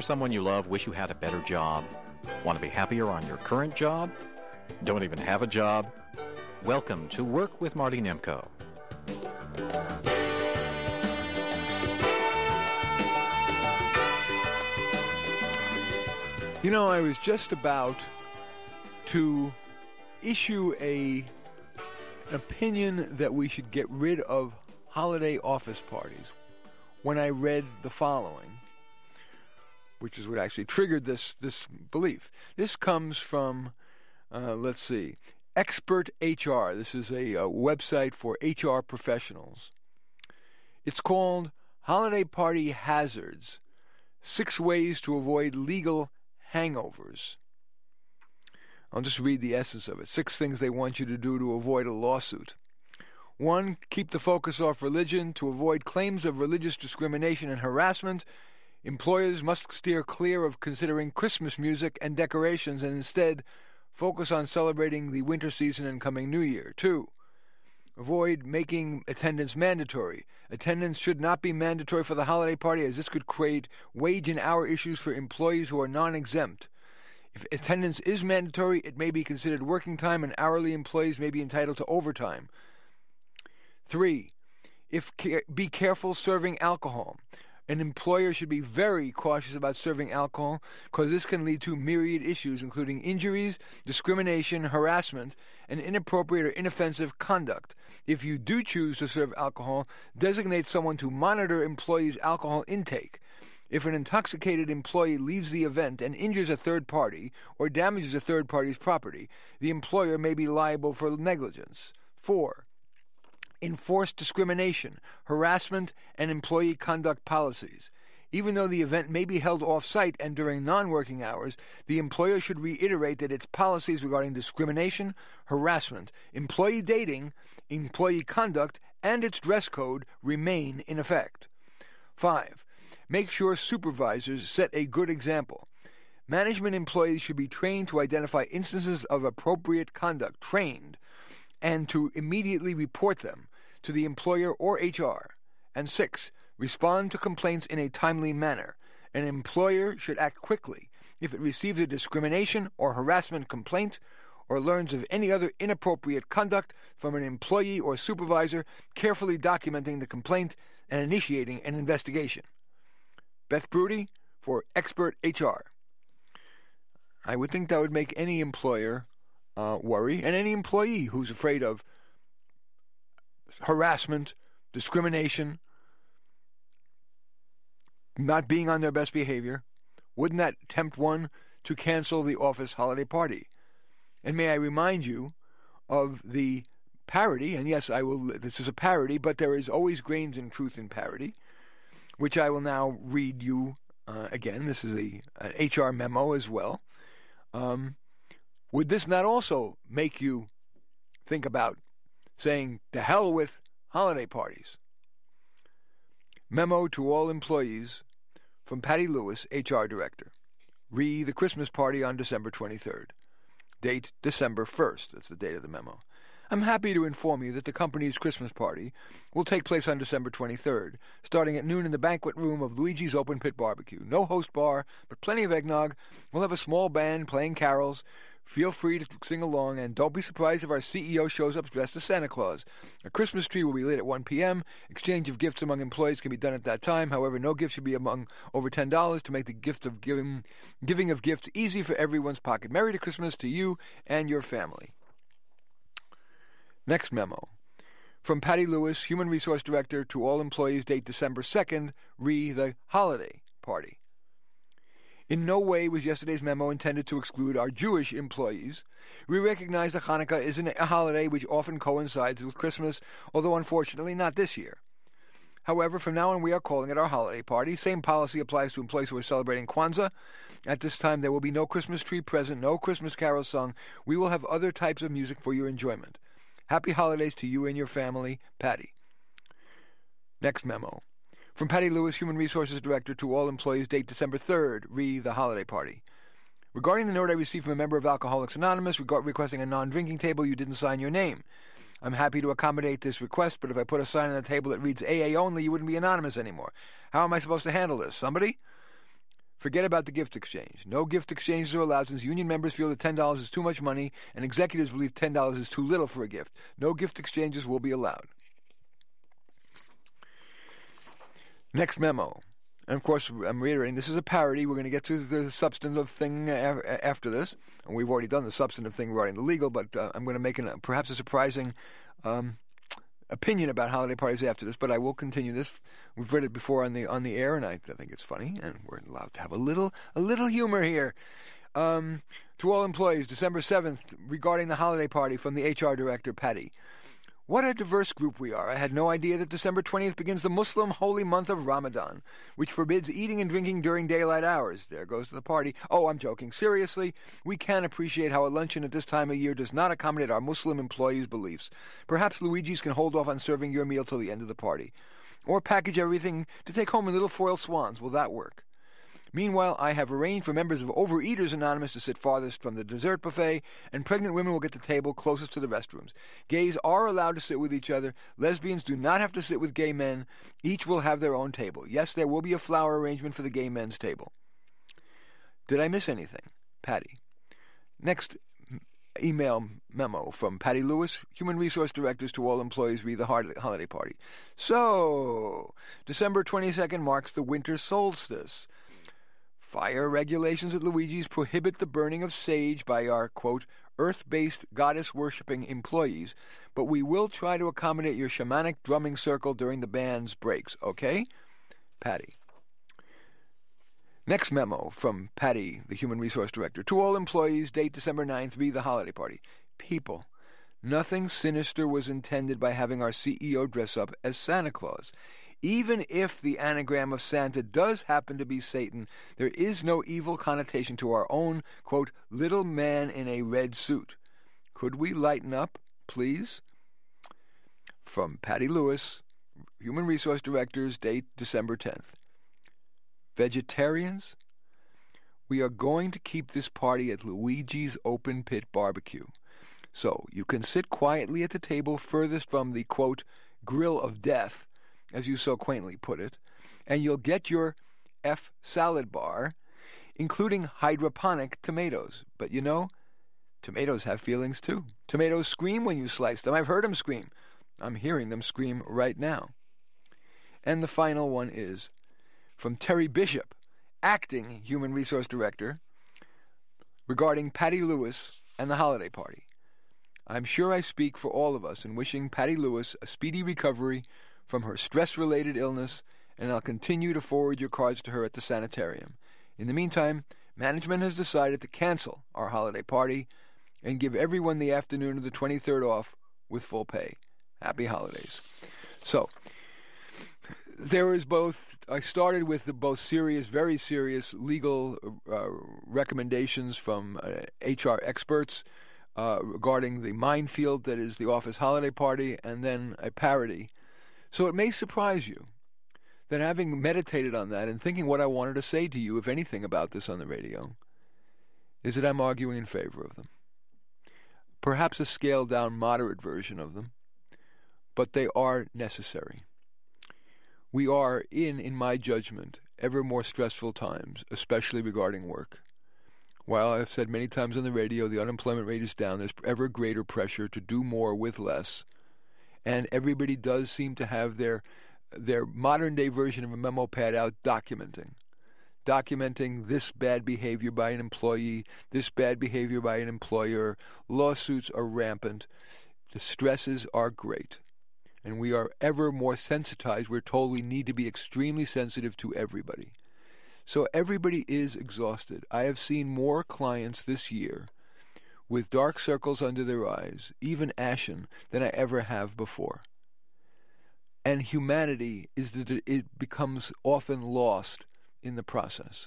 or someone you love wish you had a better job? Want to be happier on your current job? Don't even have a job? Welcome to Work with Marty Nemko. You know, I was just about to issue an opinion that we should get rid of holiday office parties when I read the following, which is what actually triggered this belief. This comes from, Expert HR. This is a website for HR professionals. It's called Holiday Party Hazards, 6 Ways to Avoid Legal Hangovers. I'll just read the essence of it. 6 things they want you to do to avoid a lawsuit. 1, keep the focus off religion. To avoid claims of religious discrimination and harassment, employers must steer clear of considering Christmas music and decorations and instead focus on celebrating the winter season and coming New Year. 2, avoid making attendance mandatory. Attendance should not be mandatory for the holiday party, as this could create wage and hour issues for employees who are non-exempt. If attendance is mandatory, it may be considered working time, and hourly employees may be entitled to overtime. 3, be careful serving alcohol. An employer should be very cautious about serving alcohol because this can lead to myriad issues, including injuries, discrimination, harassment, and inappropriate or inoffensive conduct. If you do choose to serve alcohol, designate someone to monitor employees' alcohol intake. If an intoxicated employee leaves the event and injures a third party or damages a third party's property, the employer may be liable for negligence. 4, enforce discrimination, harassment, and employee conduct policies. Even though the event may be held off-site and during non-working hours, the employer should reiterate that its policies regarding discrimination, harassment, employee dating, employee conduct, and its dress code remain in effect. 5, make sure supervisors set a good example. Management employees should be trained to identify instances of appropriate conduct, and to immediately report them to the employer or HR. And 6, respond to complaints in a timely manner. An employer should act quickly if it receives a discrimination or harassment complaint or learns of any other inappropriate conduct from an employee or supervisor, carefully documenting the complaint and initiating an investigation. Beth Brody for Expert HR. I would think that would make any employer worry, and any employee who's afraid of harassment, discrimination, not being on their best behavior. Wouldn't that tempt one to cancel the office holiday party? And may I remind you of the parody, and yes, I will. This is a parody, but there is always grains in truth in parody, which I will now read you again. This is an HR memo as well. Would this not also make you think about saying, to hell with holiday parties? Memo to all employees from Patty Lewis, HR Director. Re the Christmas party on December 23rd. Date December 1st. That's the date of the memo. I'm happy to inform you that the company's Christmas party will take place on December 23rd, starting at noon in the banquet room of Luigi's Open Pit Barbecue. No host bar, but plenty of eggnog. We'll have a small band playing carols. Feel free to sing along, and don't be surprised if our CEO shows up dressed as Santa Claus. A Christmas tree will be lit at 1 p.m. Exchange of gifts among employees can be done at that time. However, no gift should be among over $10 to make the gift of giving of gifts easy for everyone's pocket. Merry Christmas to you and your family. Next memo. From Patty Lewis, Human Resource Director, to all employees, date December 2nd, re the holiday party. In no way was yesterday's memo intended to exclude our Jewish employees. We recognize that Hanukkah is a holiday which often coincides with Christmas, although unfortunately not this year. However, from now on we are calling it our holiday party. Same policy applies to employees who are celebrating Kwanzaa. At this time there will be no Christmas tree present, no Christmas carols sung. We will have other types of music for your enjoyment. Happy holidays to you and your family, Patty. Next memo. From Patty Lewis, Human Resources Director, to all employees, date December 3rd, re the holiday party. Regarding the note I received from a member of Alcoholics Anonymous requesting a non-drinking table, you didn't sign your name. I'm happy to accommodate this request, but if I put a sign on the table that reads AA only, you wouldn't be anonymous anymore. How am I supposed to handle this? Somebody? Forget about the gift exchange. No gift exchanges are allowed since union members feel that $10 is too much money and executives believe $10 is too little for a gift. No gift exchanges will be allowed. Next memo. And of course, I'm reiterating, this is a parody. We're going to get to the substantive thing after this. And we've already done the substantive thing regarding the legal, but I'm going to make perhaps a surprising opinion about holiday parties after this, but I will continue this. We've read it before on the air, and I think it's funny, and we're allowed to have a little humor here. To all employees, December 7th, regarding the holiday party from the HR director, Patty. What a diverse group we are. I had no idea that December 20th begins the Muslim holy month of Ramadan, which forbids eating and drinking during daylight hours. There goes the party. Oh, I'm joking. Seriously, we can appreciate how a luncheon at this time of year does not accommodate our Muslim employees' beliefs. Perhaps Luigi's can hold off on serving your meal till the end of the party. Or package everything to take home in little foil swans. Will that work? Meanwhile, I have arranged for members of Overeaters Anonymous to sit farthest from the dessert buffet, and pregnant women will get the table closest to the restrooms. Gays are allowed to sit with each other. Lesbians do not have to sit with gay men. Each will have their own table. Yes, there will be a flower arrangement for the gay men's table. Did I miss anything? Patty. Next email memo from Patty Lewis, Human Resource Directors to all employees read the holiday party. So, December 22nd marks the winter solstice. Fire regulations at Luigi's prohibit the burning of sage by our, quote, earth-based goddess-worshipping employees, but we will try to accommodate your shamanic drumming circle during the band's breaks, okay? Patty. Next memo from Patty, the Human Resource Director. To all employees, date December 9th, read the holiday party. People, nothing sinister was intended by having our CEO dress up as Santa Claus. Even if the anagram of Santa does happen to be Satan, there is no evil connotation to our own, quote, little man in a red suit. Could we lighten up, please? From Patty Lewis, Human Resource Directors, date December 10th. Vegetarians? We are going to keep this party at Luigi's Open Pit Barbecue. So you can sit quietly at the table furthest from the, quote, grill of death, as you so quaintly put it, and you'll get your F salad bar, including hydroponic tomatoes. But you know, tomatoes have feelings too. Tomatoes scream when you slice them. I've heard them scream. I'm hearing them scream right now. And the final one is from Terry Bishop, Acting Human Resource Director, regarding Patty Lewis and the holiday party. I'm sure I speak for all of us in wishing Patty Lewis a speedy recovery from her stress-related illness, and I'll continue to forward your cards to her at the sanitarium. In the meantime, management has decided to cancel our holiday party and give everyone the afternoon of the 23rd off with full pay. Happy holidays. So, there is I started with the both serious, very serious legal recommendations from HR experts regarding the minefield that is the office holiday party, and then a parody. So it may surprise you that having meditated on that and thinking what I wanted to say to you, if anything, about this on the radio, is that I'm arguing in favor of them. Perhaps a scaled-down, moderate version of them, but they are necessary. We are in my judgment, ever more stressful times, especially regarding work. While I've said many times on the radio the unemployment rate is down, there's ever greater pressure to do more with less. And everybody does seem to have their modern-day version of a memo pad out documenting this bad behavior by an employee, this bad behavior by an employer. Lawsuits are rampant. The stresses are great. And we are ever more sensitized. We're told we need to be extremely sensitive to everybody. So everybody is exhausted. I have seen more clients this year with dark circles under their eyes, even ashen, than I ever have before. And humanity is that it becomes often lost in the process.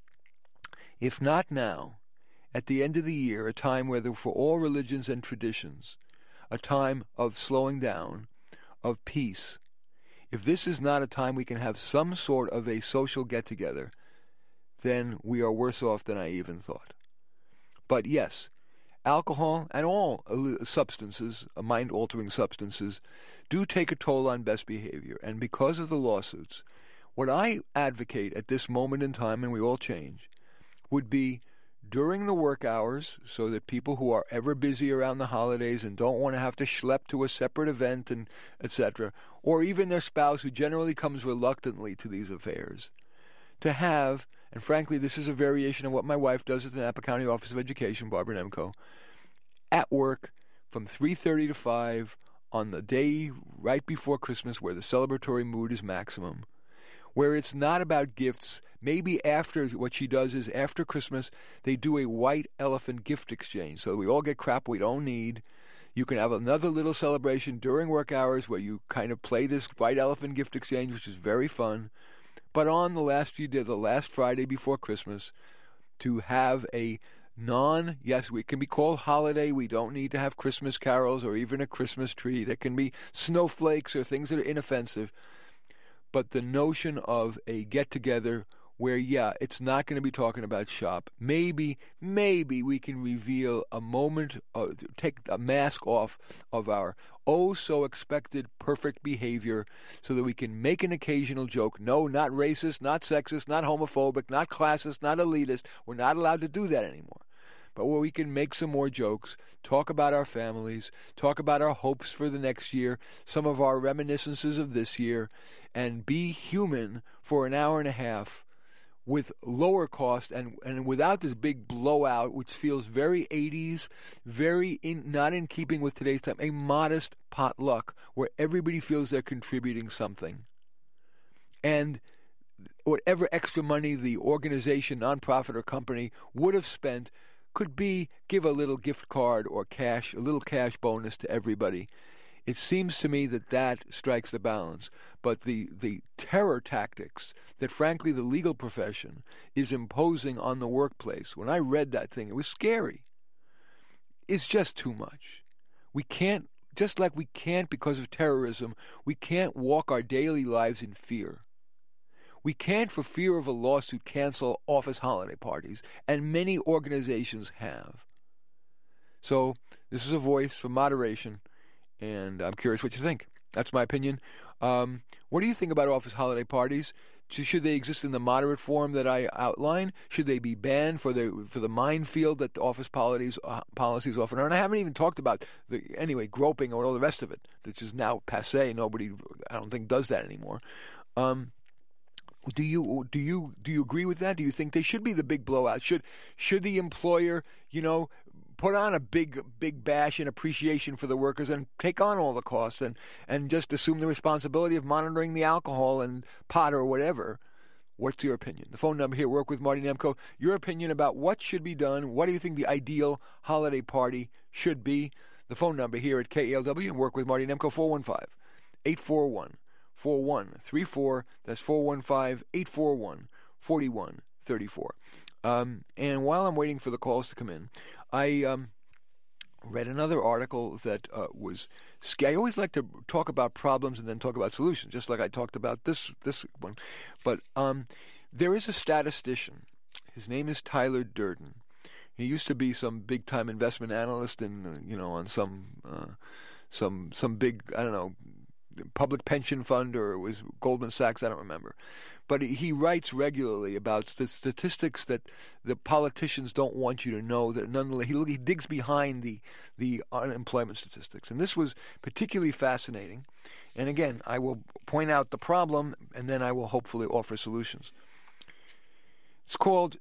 If not now, at the end of the year, a time where for all religions and traditions, a time of slowing down, of peace, if this is not a time we can have some sort of a social get-together, then we are worse off than I even thought. But yes, alcohol and all substances, mind-altering substances, do take a toll on best behavior. And because of the lawsuits, What I advocate at this moment in time, and we all change, would be during the work hours, so that people who are ever busy around the holidays and don't want to have to schlep to a separate event and etc., or even their spouse who generally comes reluctantly to these affairs, to have, and frankly this is a variation of what my wife does at the Napa County Office of Education, Barbara Nemko, at work from 3:30 to 5 on the day right before Christmas where the celebratory mood is maximum, where it's not about gifts. Maybe after, what she does is after Christmas, they do a white elephant gift exchange. So we all get crap we don't need. You can have another little celebration during work hours where you kind of play this white elephant gift exchange, which is very fun. But on the last Friday before Christmas, to have a yes, we can be called holiday. We don't need to have Christmas carols or even a Christmas tree. There can be snowflakes or things that are inoffensive. But the notion of a get-together where, it's not going to be talking about shop. Maybe we can reveal a moment, take a mask off of our oh-so-expected perfect behavior so that we can make an occasional joke. No, not racist, not sexist, not homophobic, not classist, not elitist. We're not allowed to do that anymore. But where we can make some more jokes, talk about our families, talk about our hopes for the next year, some of our reminiscences of this year, and be human for an hour and a half with lower cost and without this big blowout, which feels very 80s, not in keeping with today's time, a modest potluck where everybody feels they're contributing something. And whatever extra money the organization, nonprofit, or company would have spent could be give a little gift card or cash, a little cash bonus to everybody. It seems to me that strikes the balance. But the terror tactics that, frankly, the legal profession is imposing on the workplace, when I read that thing, it was scary. It's just too much. We can't, just like we can't, because of terrorism, we can't walk our daily lives in fear. We can't, for fear of a lawsuit, cancel office holiday parties, and many organizations have. So this is a voice for moderation, and I'm curious what you think. That's my opinion. What do you think about office holiday parties? Should they exist in the moderate form that I outline? Should they be banned for the minefield that the office policies often are? And I haven't even talked about groping or all the rest of it, which is now passé. Nobody, I don't think, does that anymore. Do you agree with that? Do you think they should be the big blowout? Should the employer, put on a big bash in appreciation for the workers and take on all the costs and just assume the responsibility of monitoring the alcohol and pot or whatever? What's your opinion? The phone number here, Work with Marty Nemko. Your opinion about what should be done. What do you think the ideal holiday party should be? The phone number here at KALW and Work with Marty Nemko, 415-841-4134. That's 415-841-4134. And while I'm waiting for the calls to come in, I read another article that was scary. I always like to talk about problems and then talk about solutions, just like I talked about this one. But there is a statistician. His name is Tyler Durden. He used to be some big-time investment analyst on some big, public pension fund, or it was Goldman Sachs, I don't remember. But he writes regularly about the statistics that the politicians don't want you to know. That nonetheless, he digs behind the unemployment statistics. And this was particularly fascinating. And again, I will point out the problem, and then I will hopefully offer solutions. It's called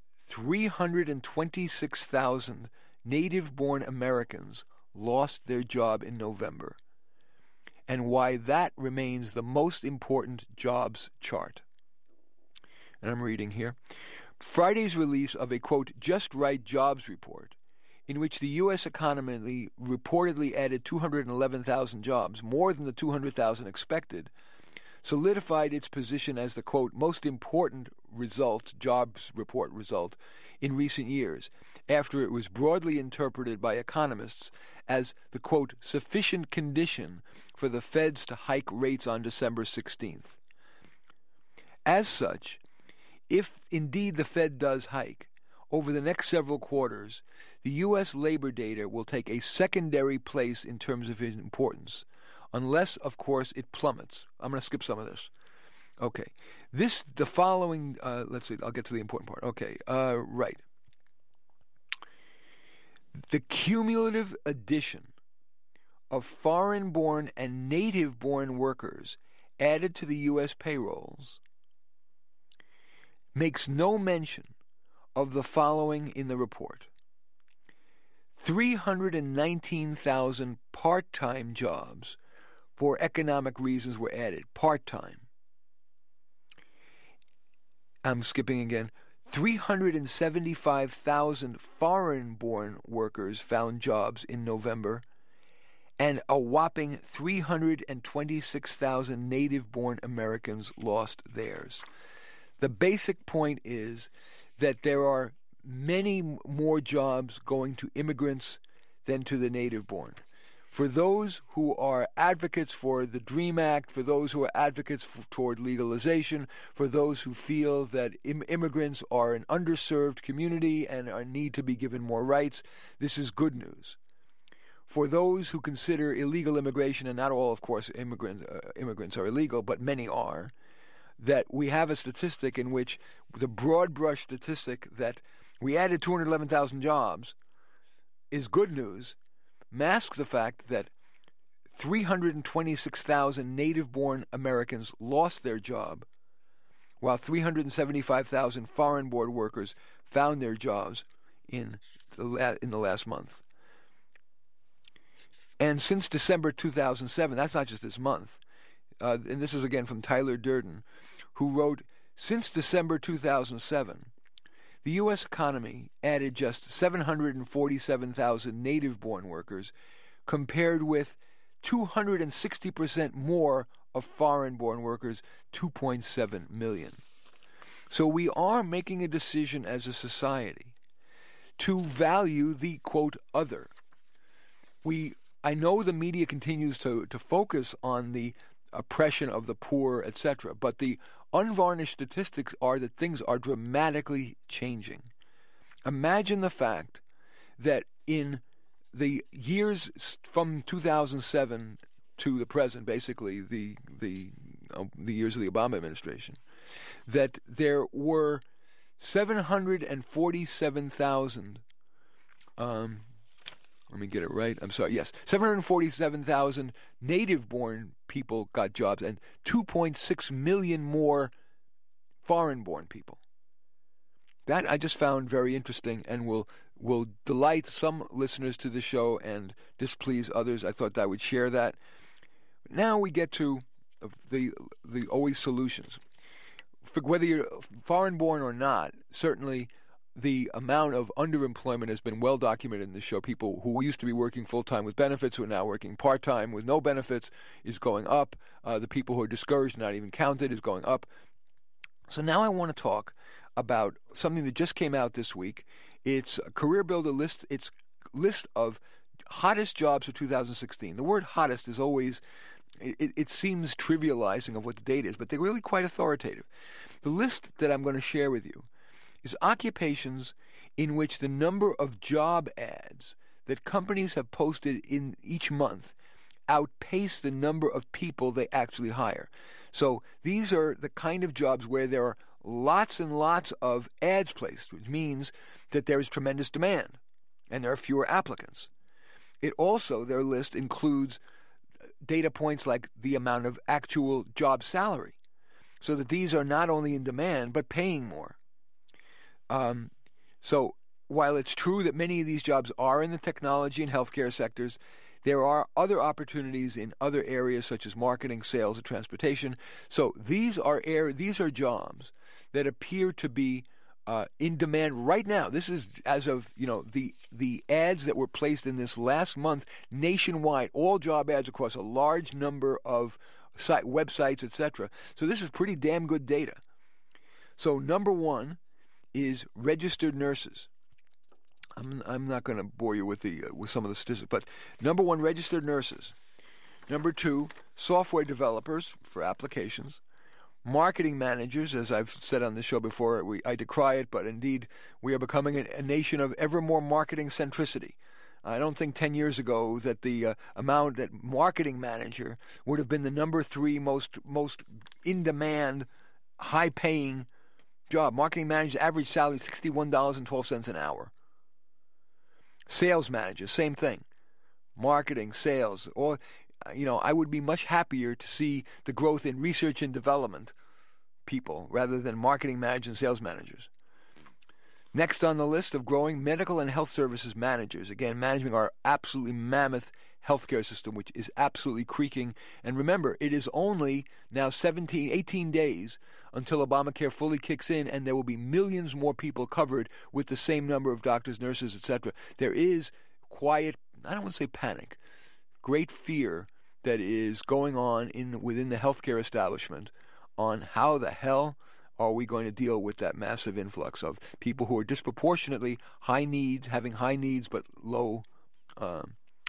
326,000 native-born Americans lost their job in November, and why that remains the most important jobs chart. And I'm reading here. Friday's release of a, quote, just right jobs report, in which the U.S. economy reportedly added 211,000 jobs, more than the 200,000 expected, solidified its position as the, quote, most important jobs report result in recent years, after it was broadly interpreted by economists as the, quote, sufficient condition for the Feds to hike rates on December 16th. As such, if indeed the Fed does hike, over the next several quarters, the U.S. labor data will take a secondary place in terms of its importance, unless, of course, it plummets. I'm going to skip some of this. Okay. The following, let's see, I'll get to the important part. Okay, right. The cumulative addition of foreign-born and native-born workers added to the U.S. payrolls makes no mention of the following in the report. 319,000 part-time jobs for economic reasons were added. Part-time. I'm skipping again. 375,000 foreign-born workers found jobs in November, and a whopping 326,000 native-born Americans lost theirs. The basic point is that there are many more jobs going to immigrants than to the native-born. For those who are advocates for the DREAM Act, for those who are advocates toward legalization, for those who feel that immigrants are an underserved community and need to be given more rights, this is good news. For those who consider illegal immigration, and not all, of course, immigrants are illegal, but many are, that we have a statistic in which the broad brush statistic that we added 211,000 jobs is good news, masks the fact that 326,000 native-born Americans lost their job, while 375,000 foreign-born workers found their jobs in the last month. And since December 2007, that's not just this month, and this is again from Tyler Durden, who wrote, since December 2007, the U.S. economy added just 747,000 native-born workers, compared with 260% more of foreign-born workers, 2.7 million. So we are making a decision as a society to value the, quote, other. I know the media continues to focus on the oppression of the poor, etc., but the unvarnished statistics are that things are dramatically changing. Imagine the fact that in the years from 2007 to the present, basically the years of the Obama administration, that there were 747,000. Let me get it right. I'm sorry. Yes, 747,000 native-born people got jobs, and 2.6 million more foreign-born people. That I just found very interesting, and will delight some listeners to the show and displease others. I thought I would share that. Now we get to the always solutions. Whether you're foreign-born or not, certainly the amount of underemployment has been well documented in this show. People who used to be working full-time with benefits, who are now working part-time with no benefits, is going up. The people who are discouraged, not even counted, is going up. So now I want to talk about something that just came out this week. It's Career Builder list. It's list of hottest jobs for 2016. The word hottest is always, it seems trivializing of what the data is, but they're really quite authoritative. The list that I'm going to share with you is occupations in which the number of job ads that companies have posted in each month outpace the number of people they actually hire. So these are the kind of jobs where there are lots and lots of ads placed, which means that there is tremendous demand and there are fewer applicants. It also, their list includes data points like the amount of actual job salary, so that these are not only in demand but paying more. So while it's true that many of these jobs are in the technology and healthcare sectors, there are other opportunities in other areas such as marketing, sales, and transportation. So these are jobs that appear to be in demand right now. This is as of the ads that were placed in this last month nationwide, all job ads across a large number of websites, etc. So this is pretty damn good data. So number one is registered nurses. I'm not going to bore you with some of the statistics, but number one, registered nurses. Number two, software developers for applications. Marketing managers, as I've said on this show before, I decry it, but indeed we are becoming a nation of ever more marketing centricity. I don't think 10 years ago that the amount that marketing manager would have been the number 3 most in-demand, high-paying job. Marketing manager's average salary is $61.12 an hour. Sales manager, same thing. Marketing, sales, or I would be much happier to see the growth in research and development people rather than marketing managers and sales managers. Next on the list of growing, medical and health services managers. Again, managing our absolutely mammoth healthcare system, which is absolutely creaking. And remember, it is only now 18 days until Obamacare fully kicks in, and there will be millions more people covered with the same number of doctors, nurses, etc. There is quiet, I don't want to say panic, great fear that is going on within the healthcare establishment on how the hell are we going to deal with that massive influx of people who are disproportionately having high needs, but are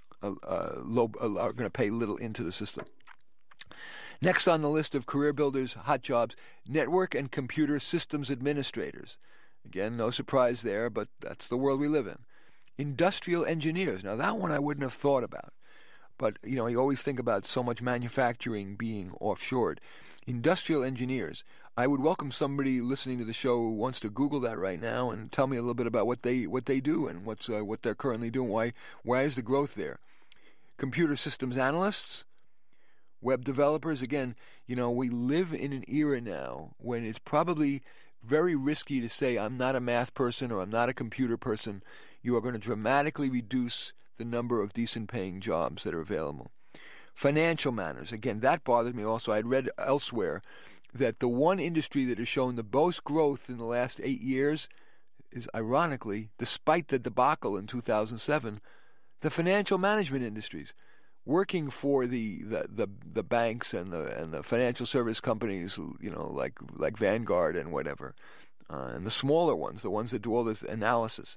going to pay little into the system. Next on the list of career builders, hot jobs, network and computer systems administrators. Again, no surprise there, but that's the world we live in. Industrial engineers. Now, that one I wouldn't have thought about. But, you always think about so much manufacturing being offshored. Industrial engineers. I would welcome somebody listening to the show who wants to Google that right now and tell me a little bit about what they do and what they're currently doing. Why is the growth there? Computer systems analysts, web developers. Again, we live in an era now when it's probably very risky to say I'm not a math person or I'm not a computer person. You are going to dramatically reduce the number of decent paying jobs that are available. Financial managers. Again, that bothered me also. I had read elsewhere that the one industry that has shown the most growth in the last 8 years is, ironically, despite the debacle in 2007, the financial management industries. Working for the banks and the financial service companies, like Vanguard and whatever, and the smaller ones, the ones that do all this analysis.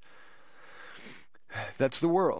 That's the world.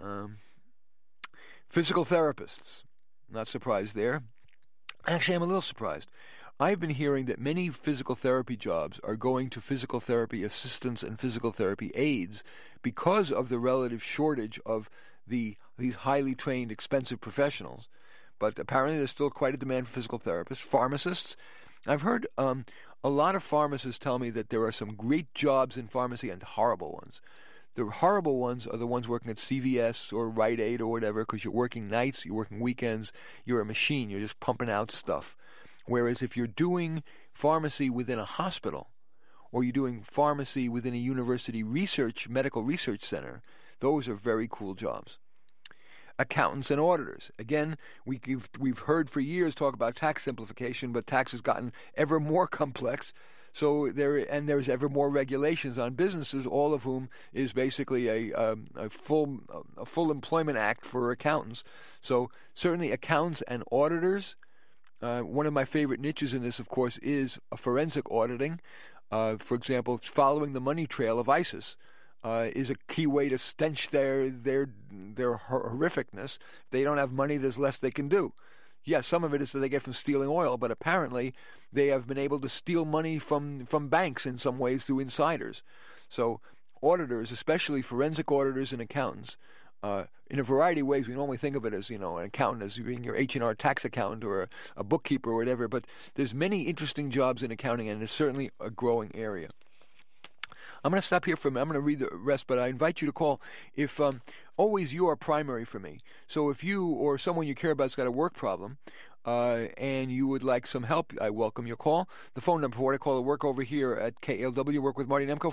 Physical therapists. Not surprised there. Actually, I'm a little surprised. I've been hearing that many physical therapy jobs are going to physical therapy assistants and physical therapy aides because of the relative shortage of these highly trained, expensive professionals. But apparently there's still quite a demand for physical therapists. Pharmacists. I've heard a lot of pharmacists tell me that there are some great jobs in pharmacy and horrible ones. The horrible ones are the ones working at CVS or Rite Aid or whatever, because you're working nights, you're working weekends, you're a machine, you're just pumping out stuff. Whereas if you're doing pharmacy within a hospital or you're doing pharmacy within a university medical research center, those are very cool jobs. Accountants and auditors. Again, we've heard for years talk about tax simplification, but tax has gotten ever more complex. So there's ever more regulations on businesses, all of whom is basically a full employment act for accountants. So certainly accountants and auditors. One of my favorite niches in this, of course, is forensic auditing. For example, following the money trail of ISIS is a key way to stench their horrificness. If they don't have money, there's less they can do. Yes, some of it is that they get from stealing oil, but apparently they have been able to steal money from banks in some ways through insiders. So auditors, especially forensic auditors and accountants, in a variety of ways. We normally think of it as, an accountant as being your H&R tax accountant or a bookkeeper or whatever, but there's many interesting jobs in accounting, and it's certainly a growing area. I'm going to stop here I'm going to read the rest, but I invite you to call if always you are primary for me. So if you or someone you care about has got a work problem and you would like some help, I welcome your call. The phone number for what I call a work over here at KLW, Work with Marty Nemko,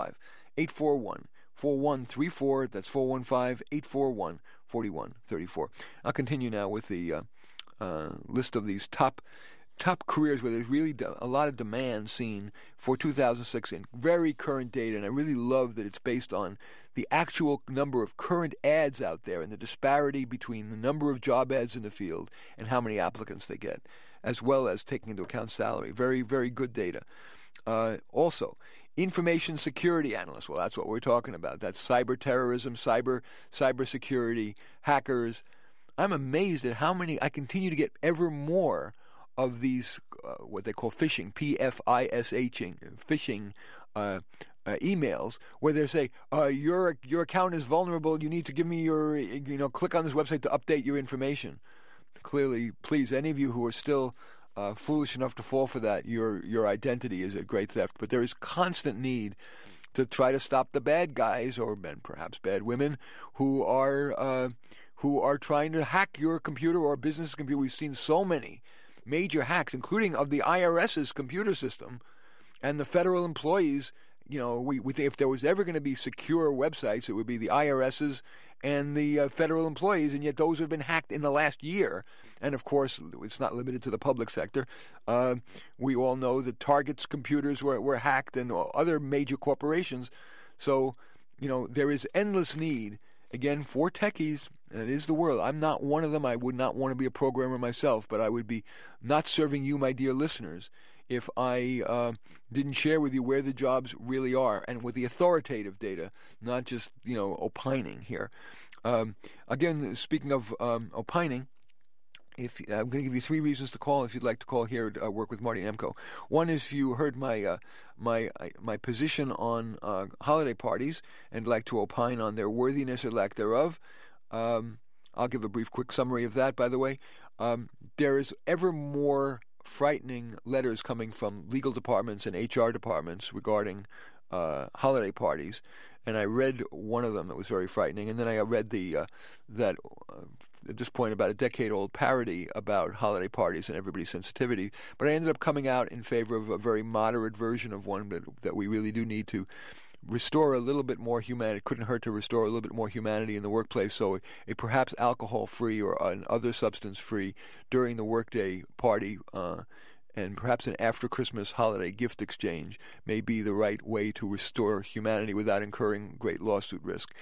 415-841-4134. That's 415-841-4134. I'll continue now with the list of these top careers where there's really a lot of demand seen for 2006 in very current data, and I really love that it's based on the actual number of current ads out there and the disparity between the number of job ads in the field and how many applicants they get, as well as taking into account salary. Very, very good data. Also, information security analysts. Well, that's what we're talking about. That's cyber terrorism, cyber security, hackers. I'm amazed at how many I continue to get ever more of these, what they call phishing, P-F-I-S-H-ing, phishing emails where they say your account is vulnerable. You need to give me your click on this website to update your information. Clearly, please, any of you who are still foolish enough to fall for that, your identity is a great theft. But there is constant need to try to stop the bad guys, or perhaps bad women, who are trying to hack your computer or business computer. We've seen so many major hacks, including of the IRS's computer system and the federal employees. We if there was ever going to be secure websites, it would be the IRS's and the federal employees, and yet those have been hacked in the last year. And of course, it's not limited to the public sector. We all know that Target's computers were hacked, and other major corporations. So, there is endless need, again, for techies, and it is the world. I'm not one of them. I would not want to be a programmer myself, but I would be not serving you, my dear listeners, if I didn't share with you where the jobs really are, and with the authoritative data, not just opining here. Again, speaking of opining, I'm going to give you 3 reasons to call if you'd like to call here to work with Marty Nemko. One is if you heard my position on holiday parties and like to opine on their worthiness or lack thereof. I'll give a brief, quick summary of that. By the way, there is ever more frightening letters coming from legal departments and HR departments regarding holiday parties, and I read one of them that was very frightening, and then I read that at this point about a decade-old parody about holiday parties and everybody's sensitivity, but I ended up coming out in favor of a very moderate version of one that we really do need to restore a little bit more humanity. It couldn't hurt to restore a little bit more humanity in the workplace, so a perhaps alcohol-free or an other substance-free during the workday party and perhaps an after-Christmas holiday gift exchange may be the right way to restore humanity without incurring great lawsuit risk.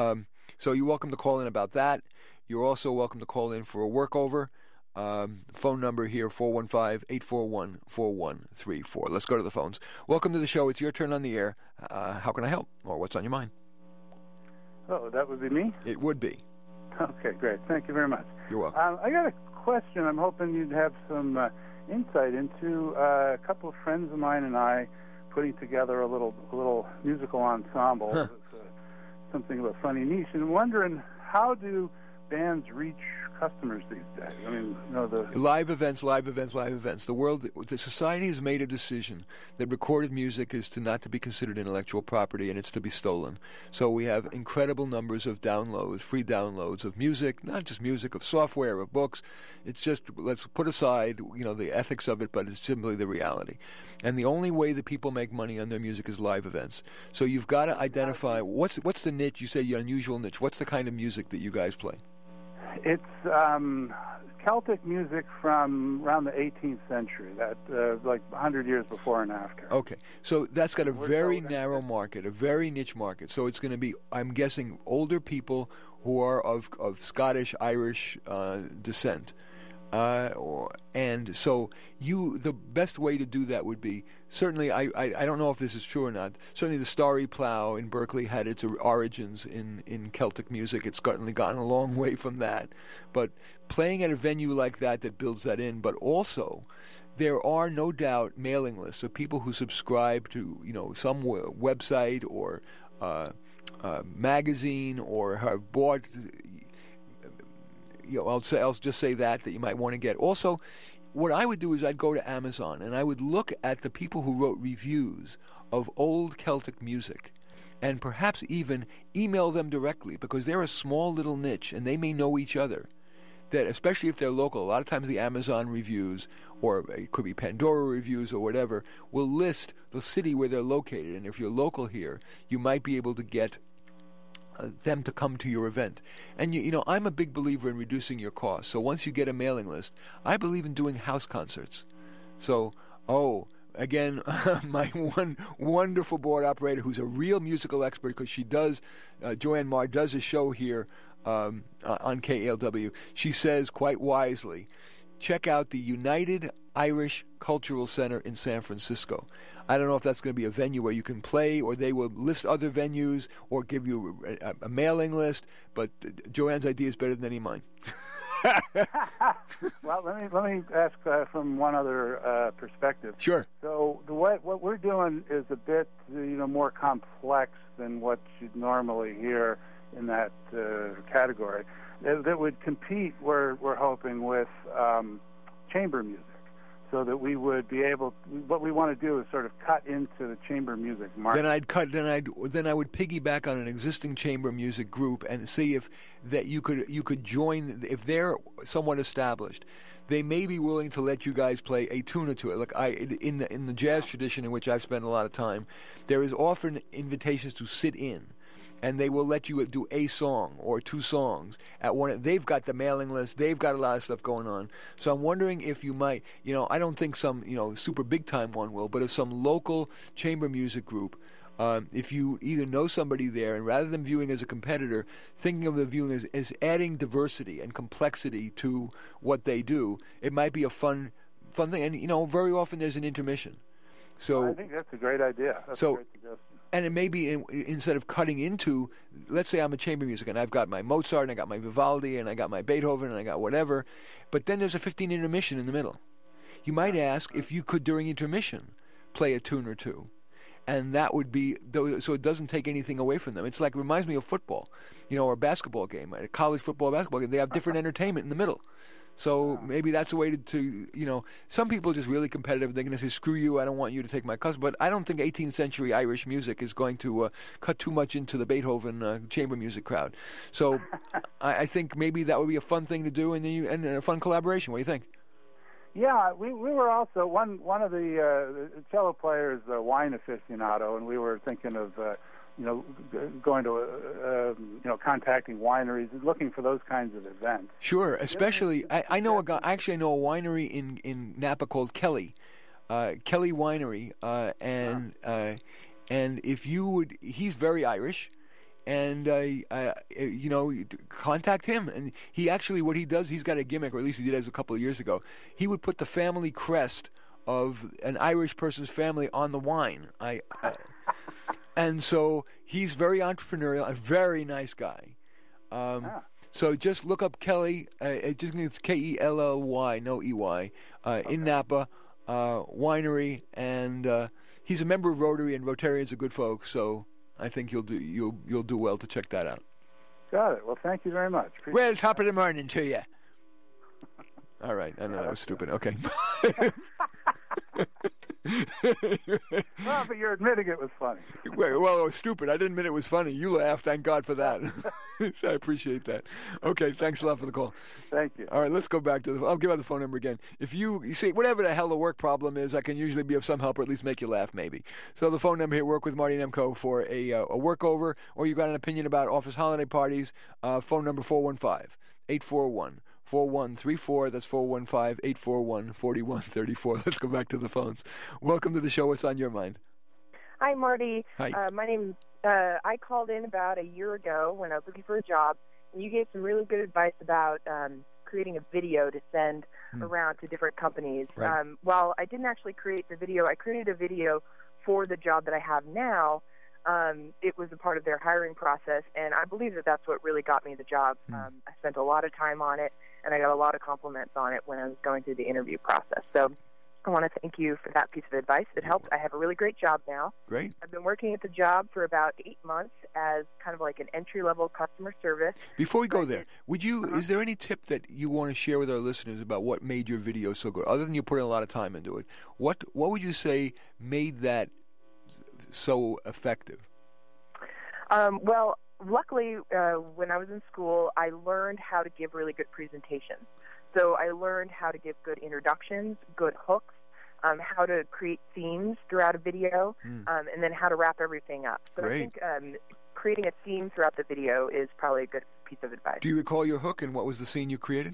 So you're welcome to call in about that. You're also welcome to call in for a workover. Phone number here, 415-841-4134. Let's go to the phones. Welcome to the show. It's your turn on the air. How can I help? Or what's on your mind? Oh, that would be me? It would be. Okay, great. Thank you very much. You're welcome. I got a question. I'm hoping you'd have some insight into a couple of friends of mine and I putting together a little musical ensemble. Huh. Something of a funny niche. And I'm wondering, how do bands reach customers these days? I mean, live events. The society has made a decision that recorded music is not to be considered intellectual property, and it's to be stolen. So we have incredible numbers of downloads, free downloads of music, not just music, of software, of books. It's just, let's put aside, the ethics of it, but it's simply the reality. And the only way that people make money on their music is live events. So you've got to identify what's the niche. You say your unusual niche. What's the kind of music that you guys play? It's Celtic music from around the 18th century, like 100 years before and after. Okay, so that's got a very narrow market, a very niche market. So it's going to be, I'm guessing, older people who are of Scottish, Irish descent. And so the best way to do that would be, certainly, I don't know if this is true or not, certainly the Starry Plough in Berkeley had its origins in Celtic music. It's certainly gotten a long way from that. But playing at a venue like that builds that in, but also there are no doubt mailing lists of people who subscribe to some website or magazine, or have bought. I'll just say that you might want to get. Also, what I would do is I'd go to Amazon and I would look at the people who wrote reviews of old Celtic music, and perhaps even email them directly, because they're a small little niche and they may know each other. That, especially if they're local, a lot of times the Amazon reviews, or it could be Pandora reviews or whatever, will list the city where they're located. And if you're local here, you might be able to get them to come to your event. And I'm a big believer in reducing your costs. So once you get a mailing list, I believe in doing house concerts. So, again, my one wonderful board operator who's a real musical expert, because she does, Joanne Marr does a show here on KALW. She says quite wisely, check out the United Irish Cultural Center in San Francisco. I don't know if that's going to be a venue where you can play, or they will list other venues or give you a mailing list, but Joanne's idea is better than any of mine. Well, let me ask from one other perspective. Sure. So what we're doing is a bit more complex than what you'd normally hear in that category. That would compete. We're hoping with chamber music, so that we would be able. What we want to do is sort of cut into the chamber music market. Then I would piggyback on an existing chamber music group and see if that you could join. If they're somewhat established, they may be willing to let you guys play a tune or two. Like in the jazz tradition in which I've spent a lot of time, there is often invitations to sit in. And they will let you do a song or two songs at one. They've got the mailing list. They've got a lot of stuff going on. So I'm wondering if you might, I don't think some, super big time one will, but if some local chamber music group, if you either know somebody there, and rather than viewing as a competitor, thinking of the viewing as adding diversity and complexity to what they do, it might be a fun thing. And very often there's an intermission. So I think that's a great idea. That's a great suggestion. And it may be instead of cutting into, let's say I'm a chamber music and I've got my Mozart and I got my Vivaldi and I got my Beethoven and I got whatever, but then there's a 15 intermission in the middle. You might ask if you could during intermission play a tune or two, and that would be so it doesn't take anything away from them. It's like, it reminds me of football, or a basketball game, a college football, basketball game. They have different entertainment in the middle. So maybe that's a way to some people are just really competitive. They're going to say, screw you, I don't want you to take my customer. But I don't think 18th century Irish music is going to cut too much into the Beethoven chamber music crowd. So I think maybe that would be a fun thing to do and a fun collaboration. What do you think? Yeah, we were also, one of the cello players, a wine aficionado, and we were thinking of going to, contacting wineries, looking for those kinds of events. Sure, especially, I know a guy, actually I know a winery in Napa called Kelly Winery, and if you would, he's very Irish, and, contact him. And he actually, what he does, he's got a gimmick, or at least he did as a couple of years ago. He would put the family crest of an Irish person's family on the wine. And so he's very entrepreneurial, a very nice guy. So just look up Kelly. It's Kelly, no EY, in Napa Winery, and he's a member of Rotary, and Rotarians are good folks. So I think you'll do well to check that out. Got it. Well, thank you very much. Well, top of the morning to you. All right. I know that was stupid. Okay. Well, but you're admitting it was funny. Well, it was stupid. I didn't admit it was funny. You laughed. Thank God for that. I appreciate that. Okay, thanks a lot for the call. Thank you. All right, let's go back to I'll give out the phone number again. If you see, whatever the hell the work problem is, I can usually be of some help or at least make you laugh, maybe. So the phone number here, Work with Marty Nemko, for a workover, or you got an opinion about office holiday parties, phone number 415-841. 4134, that's 415-841-4134. Let's go back to the phones. Welcome to the show. What's on your mind? Hi, Marty. Hi. My name. I called in about a year ago when I was looking for a job, and you gave some really good advice about creating a video to send around to different companies. Right. While I didn't actually create the video, I created a video for the job that I have now. It was a part of their hiring process, and I believe that that's what really got me the job. I spent a lot of time on it, and I got a lot of compliments on it when I was going through the interview process. So I want to thank you for that piece of advice. It helped. I have a really great job now. Great. I've been working at the job for about 8 months as kind of like an entry-level customer service. Before we go there, would you? Is there any tip that you want to share with our listeners about what made your video so good? Other than you putting a lot of time into it, what would you say made that so effective? Well, luckily, when I was in school, I learned how to give really good presentations. So I learned how to give good introductions, good hooks, how to create themes throughout a video, and then how to wrap everything up. So Great. I think creating a theme throughout the video is probably a good piece of advice. Do you recall your hook, and what was the scene you created?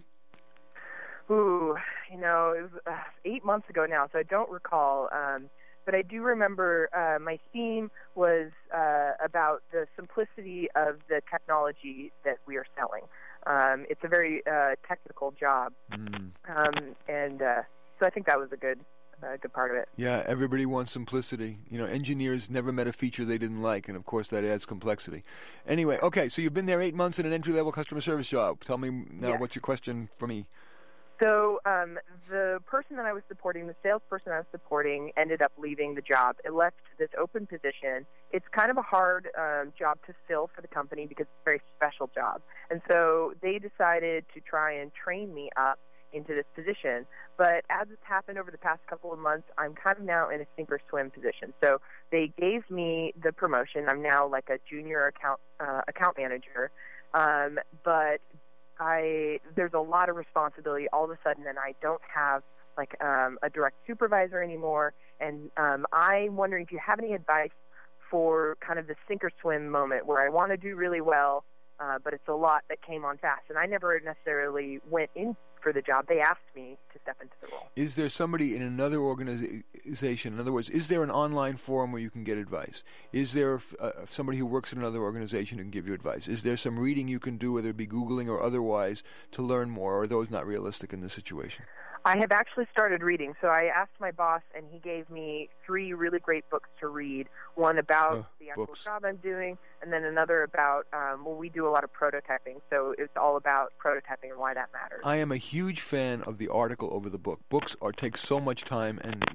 Ooh, it was 8 months ago now, so I don't recall. But I do remember my theme was about the simplicity of the technology that we are selling. It's a very technical job, and so I think that was a good a good part of it. Yeah, everybody wants simplicity. Engineers never met a feature they didn't like, and of course that adds complexity. Anyway, okay, so you've been there 8 months in an entry-level customer service job. Tell me now, Yes. What's your question for me? So the person that I was supporting, the salesperson I was supporting, ended up leaving the job. It left this open position. It's kind of a hard job to fill for the company because it's a very special job. And so they decided to try and train me up into this position. But as it's happened over the past couple of months, I'm kind of now in a sink or swim position. So they gave me the promotion. I'm now like a junior account manager. But there's a lot of responsibility all of a sudden, and I don't have like a direct supervisor anymore. And I'm wondering if you have any advice for kind of the sink or swim moment where I want to do really well, but it's a lot that came on fast. And I never necessarily went in for the job. They asked me to step into the role. Is there somebody in another organization? In other words, is there an online forum where you can get advice? Is there somebody who works in another organization who can give you advice? Is there some reading you can do, whether it be Googling or otherwise, to learn more, or are those not realistic in this situation? I have actually started reading. So I asked my boss, and he gave me 3 really great books to read. One about the actual job I'm doing, and then another about, we do a lot of prototyping. So it's all about prototyping and why that matters. I am a huge fan of the article over the book. Books take so much time, and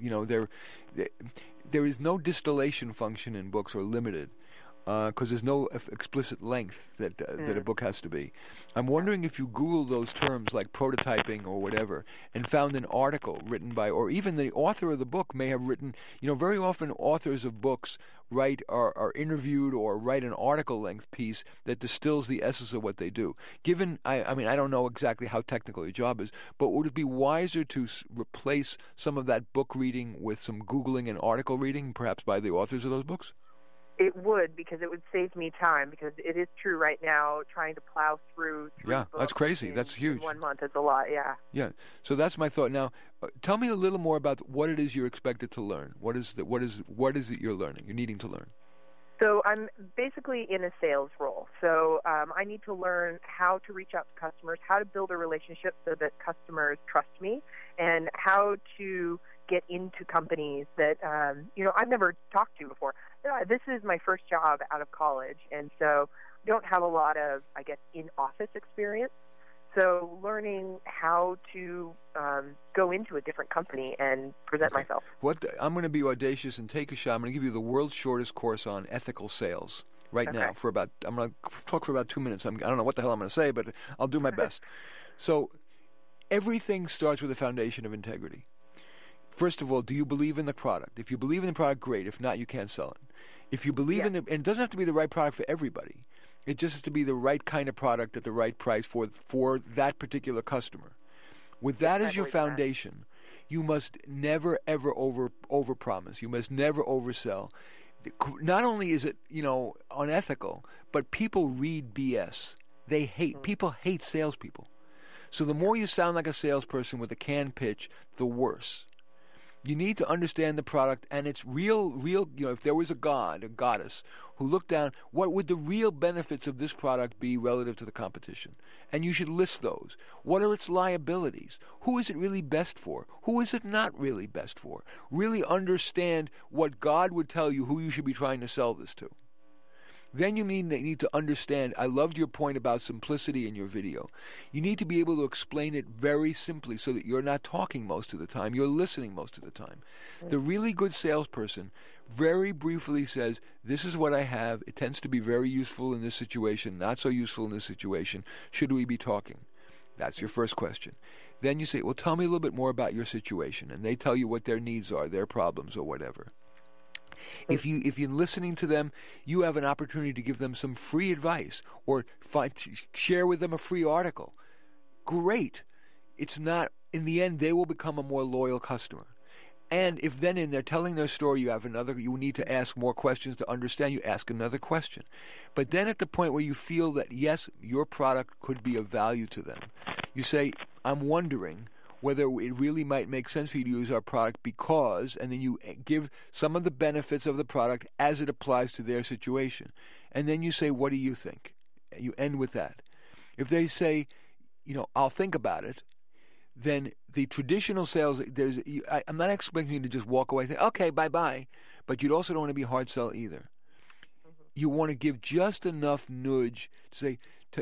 there is no distillation function in books, or limited, because there's no explicit length that a book has to be. I'm wondering if you Google those terms like prototyping or whatever and found an article written by, or even the author of the book may have written, very often authors of books are interviewed or write an article length piece that distills the essence of what they do. Given, I don't know exactly how technical your job is, but would it be wiser to replace some of that book reading with some Googling and article reading, perhaps by the authors of those books? It would, because it would save me time, because it is true right now, trying to plow through books that's crazy. That's huge. In 1 month is a lot, yeah. Yeah, so that's my thought. Now, tell me a little more about what it is you're expected to learn. What is it you're learning, you're needing to learn? So I'm basically in a sales role. So I need to learn how to reach out to customers, how to build a relationship so that customers trust me, and how to get into companies that, I've never talked to before. This is my first job out of college, and so I don't have a lot of, in-office experience. So learning how to go into a different company and present myself. I'm going to be audacious and take a shot. I'm going to give you the world's shortest course on ethical sales now. I'm going to talk for about 2 minutes. I don't know what the hell I'm going to say, but I'll do my best. So everything starts with a foundation of integrity. First of all, do you believe in the product? If you believe in the product, great. If not, you can't sell it. If you believe in it, and it doesn't have to be the right product for everybody. It just has to be the right kind of product at the right price for that particular customer. With that as your foundation, you must never, ever overpromise. You must never oversell. Not only is it, unethical, but people read BS. People hate salespeople. So the more you sound like a salesperson with a canned pitch, the worse. You need to understand the product, and it's real, if there was a god, a goddess, who looked down, what would the real benefits of this product be relative to the competition? And you should list those. What are its liabilities? Who is it really best for? Who is it not really best for? Really understand what God would tell you who you should be trying to sell this to. Then you need to understand, I loved your point about simplicity in your video. You need to be able to explain it very simply so that you're not talking most of the time, you're listening most of the time. The really good salesperson very briefly says, this is what I have. It tends to be very useful in this situation, not so useful in this situation. Should we be talking? That's your first question. Then you say, well, tell me a little bit more about your situation. And they tell you what their needs are, their problems or whatever. If you're listening to them, you have an opportunity to give them some free advice or share with them a free article. Great. It's not, in the end, they will become a more loyal customer. And if then in they're telling their story, you need to ask more questions to understand, you ask another question. But then at the point where you feel that, yes, your product could be of value to them, you say, I'm wondering whether it really might make sense for you to use our product because, and then you give some of the benefits of the product as it applies to their situation. And then you say, what do you think? You end with that. If they say, I'll think about it, then the traditional sales, I'm not expecting you to just walk away and say, okay, bye-bye, but you also don't want to be hard sell either. You want to give just enough nudge to say,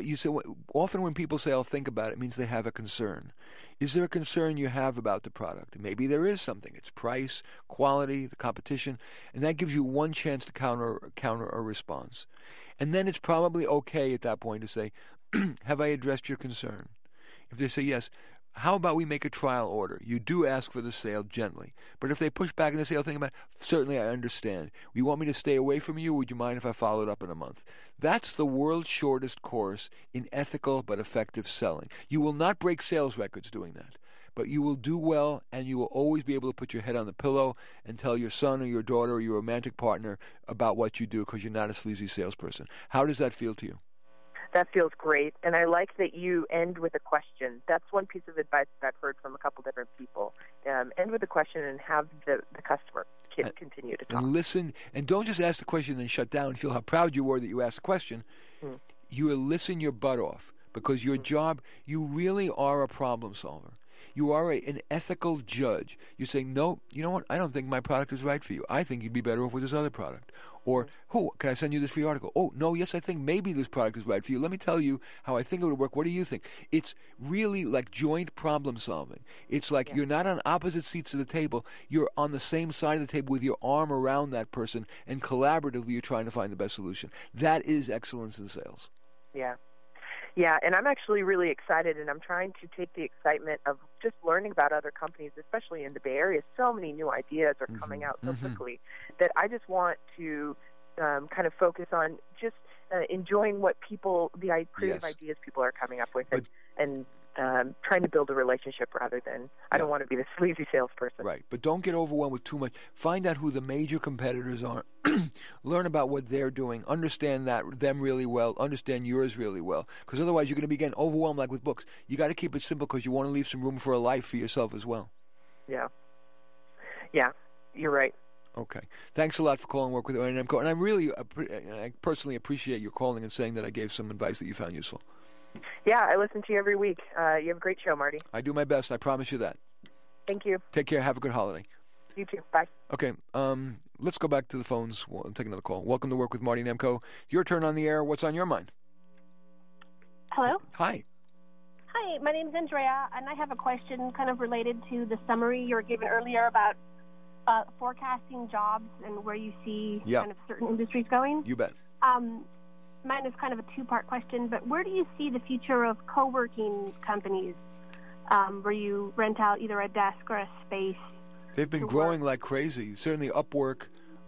often when people say, I'll think about it, it means they have a concern. Is there a concern you have about the product? Maybe there is something. It's price, quality, the competition, and that gives you one chance to counter a response. And then it's probably okay at that point to say, have I addressed your concern? If they say yes, how about we make a trial order? You do ask for the sale gently. But if they push back and they say, think about it, certainly I understand. You want me to stay away from you? Would you mind if I followed up in a month? That's the world's shortest course in ethical but effective selling. You will not break sales records doing that. But you will do well, and you will always be able to put your head on the pillow and tell your son or your daughter or your romantic partner about what you do because you're not a sleazy salesperson. How does that feel to you? That feels great, and I like that you end with a question. That's one piece of advice that I've heard from a couple different people. End with a question and have the customer continue to talk. And listen, and don't just ask the question and shut down and feel how proud you were that you asked the question. You will listen your butt off because your job, you really are a problem solver. You are an ethical judge. You're saying, no, you know what? I don't think my product is right for you. I think you'd be better off with this other product. Or, can I send you this free article? Oh, no, yes, I think maybe this product is right for you. Let me tell you how I think it would work. What do you think? It's really like joint problem solving. It's like you're not on opposite seats of the table. You're on the same side of the table with your arm around that person, and collaboratively you're trying to find the best solution. That is excellence in sales. Yeah, and I'm actually really excited, and I'm trying to take the excitement of just learning about other companies, especially in the Bay Area. So many new ideas are coming out so quickly that I just want to kind of focus on just enjoying what the creative ideas people are coming up with, and trying to build a relationship rather than, I don't want to be the sleazy salesperson. Right, but don't get overwhelmed with too much. Find out who the major competitors are. Learn about what they're doing. Understand them really well. Understand yours really well. Because otherwise you're going to be getting overwhelmed like with books. You got to keep it simple because you want to leave some room for a life for yourself as well. Yeah, you're right. Okay. Thanks a lot for calling Work with O&M. And I personally appreciate your calling and saying that I gave some advice that you found useful. Yeah, I listen to you every week. You have a great show, Marty. I do my best. I promise you that. Thank you. Take care. Have a good holiday. You too. Bye. Okay. Let's go back to the phones. We'll take another call. Welcome to Work with Marty Nemko. Your turn on the air. What's on your mind? Hello. Hi. Hi. My name's Andrea, and I have a question kind of related to the summary you were given earlier about forecasting jobs and where you see kind of certain industries going. You bet. Mine is kind of a two-part question, but where do you see the future of co-working companies where you rent out either a desk or a space? They've been growing like crazy. Certainly Upwork,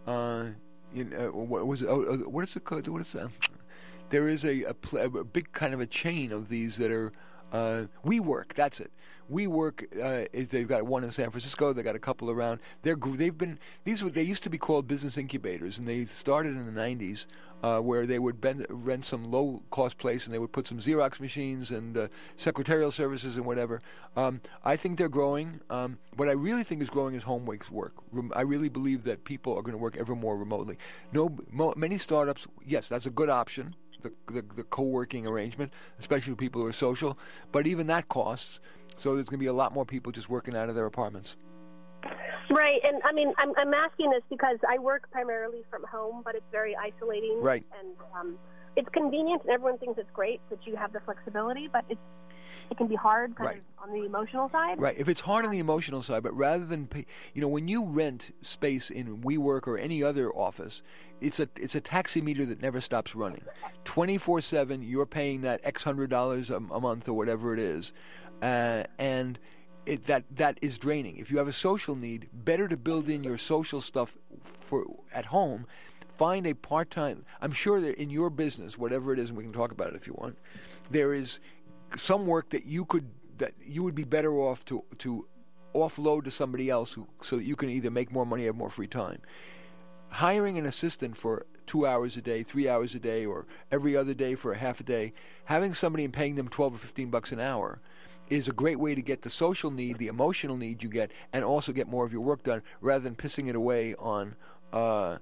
what is it called? What is that? There is a big kind of a chain of these that are WeWork. That's it. WeWork. They've got one in San Francisco. They got a couple around. They used to be called business incubators, and they started in the 90s, where they would rent some low-cost place, and they would put some Xerox machines and secretarial services and whatever. I think they're growing. What I really think is growing is home-based work. I really believe that people are going to work ever more remotely. Many startups, yes, that's a good option. The co-working arrangement, especially for people who are social, but even that costs. So there's going to be a lot more people just working out of their apartments. Right, and I mean, I'm asking this because I work primarily from home, but it's very isolating. Right. And it's convenient, and everyone thinks it's great that you have the flexibility, but it can be hard kind of on the emotional side. Right. If it's hard on the emotional side, but rather than pay, when you rent space in WeWork or any other office, it's a taximeter that never stops running. 24/7, you're paying that X $100 a month or whatever it is, and that is draining. If you have a social need, better to build in your social stuff for at home. Find a part-time. I'm sure that in your business, whatever it is, and we can talk about it if you want, there is some work that you would be better off to offload to somebody else so that you can either make more money or have more free time. Hiring an assistant for 2 hours a day, 3 hours a day, or every other day for a half a day, having somebody and paying them $12 or $15 an hour is a great way to get the social need, the emotional need you get, and also get more of your work done rather than pissing it away on a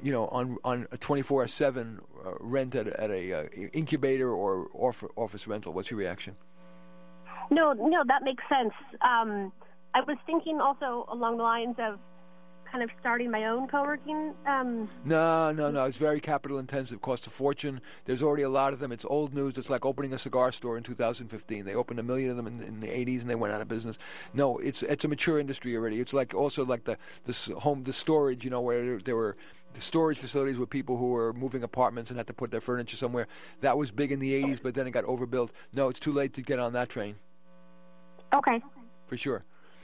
24/7 rent at a incubator or office rental. What's your reaction? No, that makes sense. I was thinking also along the lines of kind of starting my own co-working. No. It's very capital intensive, costs a fortune. There's already a lot of them. It's old news. It's like opening a cigar store in 2015. They opened 1 million of them in the 80s, and they went out of business. No, it's a mature industry already. It's like also like the storage, where there were the storage facilities with people who were moving apartments and had to put their furniture somewhere. That was big in the 80s, but then it got overbuilt. No, it's too late to get on that train. Okay. For sure.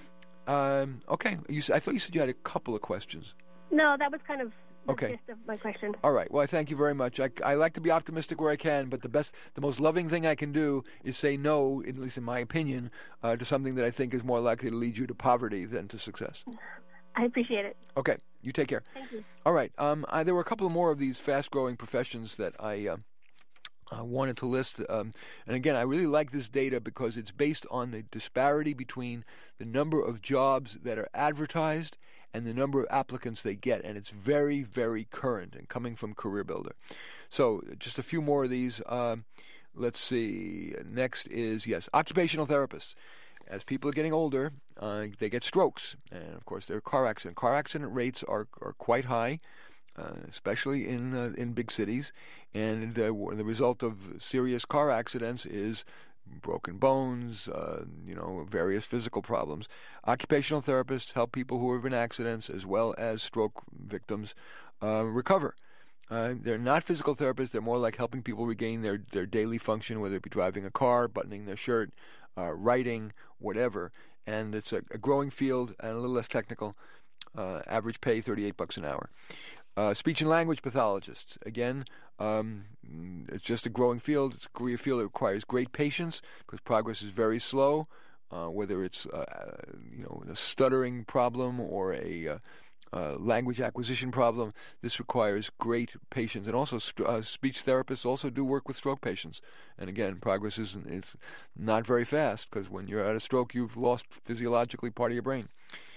Okay. I thought you said you had a couple of questions. No, that was kind of the gist of my question. All right. Well, I thank you very much. I like to be optimistic where I can, but the most loving thing I can do is say no, at least in my opinion, to something that I think is more likely to lead you to poverty than to success. I appreciate it. Okay. You take care. Thank you. All right. There were a couple more of these fast-growing professions that I wanted to list. And again, I really like this data because it's based on the disparity between the number of jobs that are advertised and the number of applicants they get. And it's very, very current and coming from CareerBuilder. So just a few more of these. Let's see. Next is, occupational therapists. As people are getting older, they get strokes. And, of course, there are car accidents. Car accident rates are quite high. Especially in big cities, and the result of serious car accidents is broken bones, various physical problems. Occupational therapists help people who have been accidents as well as stroke victims recover. They're not physical therapists. They're more like helping people regain their daily function, whether it be driving a car, buttoning their shirt, writing, whatever. And it's a growing field and a little less technical. Average pay $38 an hour. Speech and language pathologists. Again, it's just a growing field. It's a field that requires great patience because progress is very slow. Whether it's a stuttering problem or a language acquisition problem, this requires great patience. And also, speech therapists also do work with stroke patients. And again, progress is not very fast because when you're at a stroke, you've lost physiologically part of your brain.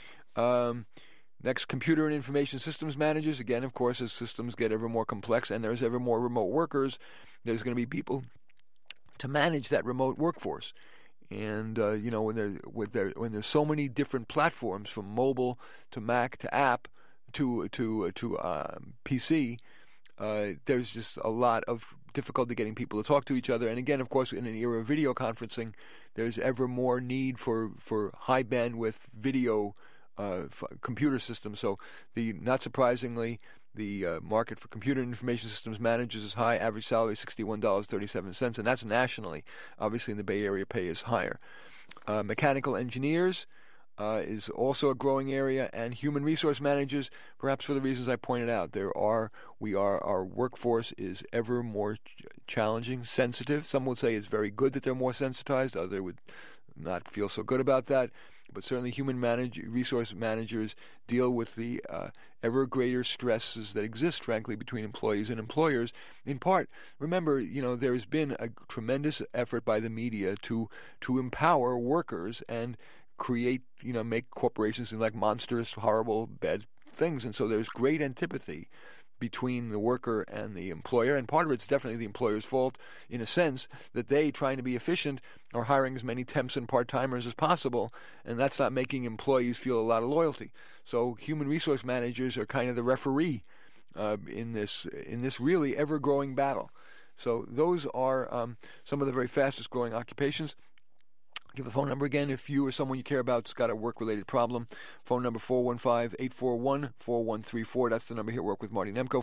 Next, computer and information systems managers. Again, of course, as systems get ever more complex and there's ever more remote workers, there's going to be people to manage that remote workforce. And when there's so many different platforms, from mobile to Mac to app to PC, there's just a lot of difficulty getting people to talk to each other. And again, of course, in an era of video conferencing, there's ever more need for high bandwidth video computer systems. So not surprisingly, the market for computer and information systems managers is high. Average salary is $61.37, and that's nationally. Obviously, in the Bay Area, pay is higher. Mechanical engineers is also a growing area, and human resource managers, perhaps for the reasons I pointed out. Our workforce is ever more challenging, sensitive. Some would say it's very good that they're more sensitized. Others would not feel so good about that. But certainly human resource managers deal with the ever greater stresses that exist, frankly, between employees and employers. In part, remember, there has been a tremendous effort by the media to empower workers and create, make corporations seem like monstrous, horrible, bad things. And so there's great antipathy between the worker and the employer, and part of it's definitely the employer's fault in a sense that they, trying to be efficient, are hiring as many temps and part-timers as possible, and that's not making employees feel a lot of loyalty. So human resource managers are kind of the referee in this really ever-growing battle. So those are some of the very fastest-growing occupations. Give the phone number again if you or someone you care about's got a work-related problem. Phone number 415-841-4134. That's the number here at Work with Marty Nemko,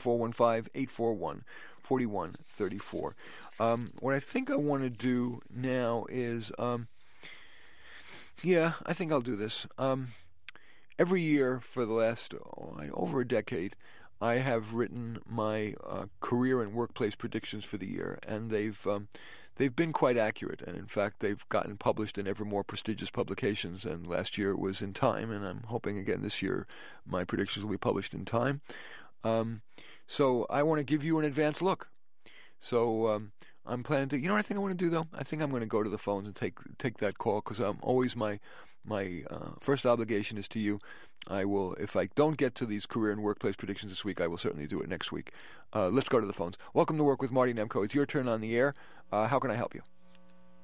415-841-4134. What I think I want to do now is, I think I'll do this. Every year for the last over a decade, I have written my career and workplace predictions for the year, and they've been quite accurate, and in fact, they've gotten published in ever more prestigious publications, and last year it was in Time, and I'm hoping again this year my predictions will be published in Time. So I want to give you an advance look. So I'm planning to, what I think I want to do, though? I think I'm going to go to the phones and take that call, because always my first obligation is to you. I will, if I don't get to these career and workplace predictions this week, I will certainly do it next week. Let's go to the phones. Welcome to Work with Marty Nemko. It's your turn on the air. How can I help you?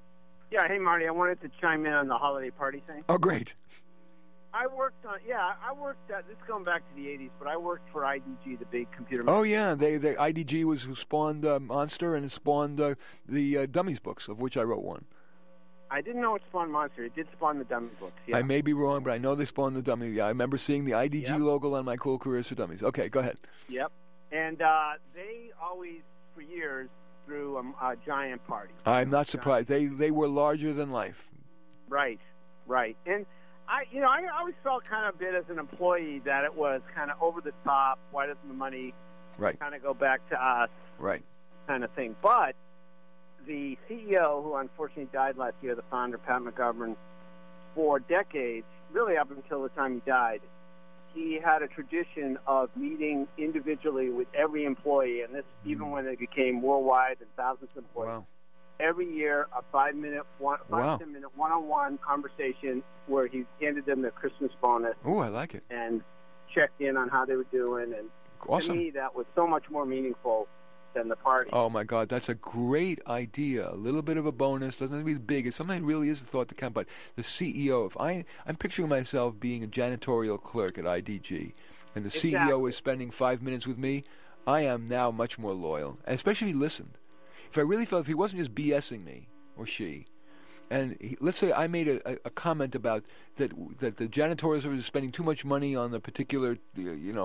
Yeah, hey, Marty, I wanted to chime in on the holiday party thing. Oh, great. I worked, this is going back to the 80s, but I worked for IDG, the big computer. Oh, yeah, the IDG was who spawned Monster, and it spawned the Dummies books, of which I wrote one. I didn't know it spawned Monster. It did spawn the Dummies books, yeah. I may be wrong, but I know they spawned the Dummies. Yeah, I remember seeing the IDG logo on my Cool Careers for Dummies. Okay, go ahead. Yep. And they always, for years, threw a giant party. I'm not surprised. They were larger than life. Right. And I always felt kind of a bit as an employee that it was kind of over the top. Why doesn't the money kind of go back to us? Right. Kind of thing. But the CEO, who unfortunately died last year, the founder, Pat McGovern, for decades, really up until the time he died, he had a tradition of meeting individually with every employee, and this even when they became worldwide and thousands of employees. Wow. Every year, a 5-10-minute one-on-one conversation where he handed them their Christmas bonus. Oh, I like it. And checked in on how they were doing. And awesome. To me, that was so much more meaningful than the party. Oh, my God, that's a great idea. A little bit of a bonus. Doesn't have to be big. It sometimes really is a thought to count. But the CEO, I'm picturing myself being a janitorial clerk at IDG, and the CEO is spending 5 minutes with me, I am now much more loyal, and especially if he listened. If I really felt, if he wasn't just BSing me, or she, and let's say I made a comment about that the janitorials were spending too much money on the particular, the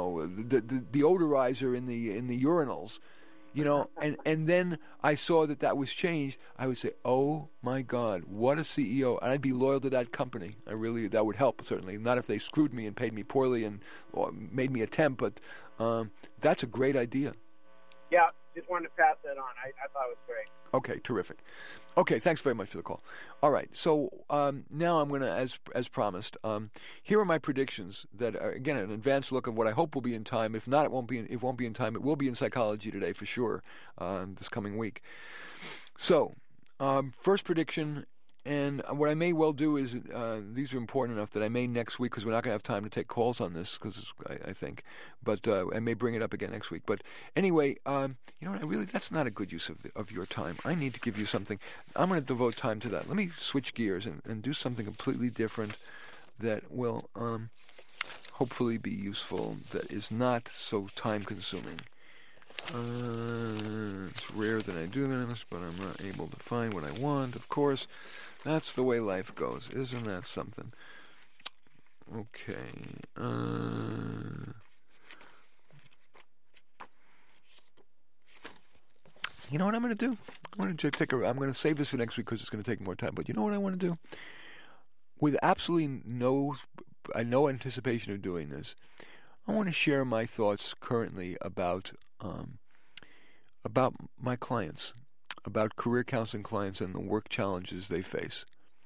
deodorizer in the urinals, and then I saw that was changed, I would say, oh my God, what a CEO. And I'd be loyal to that company. That would help, certainly. Not if they screwed me and paid me poorly or made me a temp, but that's a great idea. Yeah, just wanted to pass that on. I thought it was great. Okay, terrific. Okay, thanks very much for the call. All right, so now I'm going to, as promised, here are my predictions that are, again, an advanced look of what I hope will be in time. If not, it won't be in time. It will be in Psychology Today for sure this coming week. So, first prediction, and what I may well do is, these are important enough that I may next week, because we're not going to have time to take calls on this, because I think, but I may bring it up again next week. But anyway, that's not a good use of your time. I need to give you something. I'm going to devote time to that. Let me switch gears and do something completely different that will hopefully be useful, that is not so time-consuming. It's rare that I do this, but I'm not able to find what I want, of course. That's the way life goes. Isn't that something? Okay. You know what I'm going to do? I'm going to save this for next week because it's going to take more time. But you know what I want to do? With absolutely no anticipation of doing this, I want to share my thoughts currently about my clients, about career counseling clients and the work challenges they face.